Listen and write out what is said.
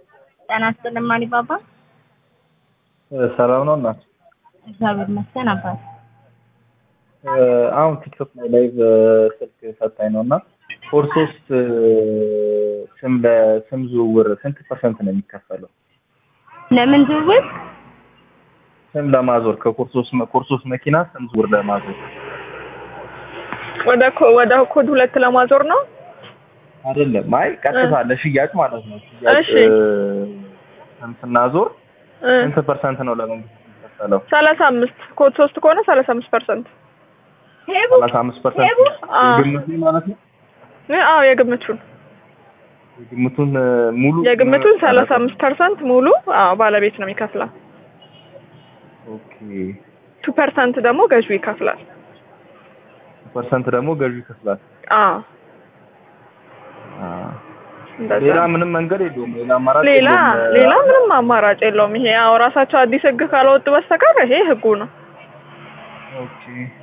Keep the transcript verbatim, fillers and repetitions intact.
ጤና ይስጥልኝ ማኒ ባባ። ሰላም ነው እና እግዚአብሔር ይመስገን አባት። አሁን ቲክቶክ ላይ ላይቭ ስልክ ፈታኝ ነውና ኮርስ ውስጥ ስም ለስም ዝውውር ስንት ፐርሰንት ነው የሚከፈለው? ለምን ዝውውር? ስም ለማዞር ከኮርስ ውስጥ ኮርስ ውስጥ መኪና ስም ዝውውር ለማዞር ወደ ወደ ኮድ ሁለት ለማዞር ነው አይደለም። አይ ቀጥታ ለሽያጭ ማለት ነው። እሺ ስም ስናዞር ስንት ፐርሰንት ነው ለመንግስት የሚከፈለው? ሰላሳ አምስት ኮድ ሶስት ከሆነ ሰላሳ አምስት ፐርሰንት ሰላሳ አምስት ፐርሰንት የግምቱን ማለት ነው። አዎ የግምቱን የግምቱን ሙሉ የግምቱን ሰላሳ አምስት ፐርሰንት ሙሉ አዎ ባለቤት ነው የሚከፍለው። ኦኬ ሁለት ፐርሰንት ደግሞ ገዢው ይከፍላል። ሁለት ፐርሰንት ደግሞ ገዢው ይከፍላል። አዎ አዎ ሌላ ምንም መንገድ የለውም። ሌላ አማራጭ ሌላ ሌላ ምንም አማራጭ የለውም። ይሄ ያው ራሳቸው አዲስ ህግ ካላወጡ በስተቀር ይሄ ህጉ ነው። ኦኬ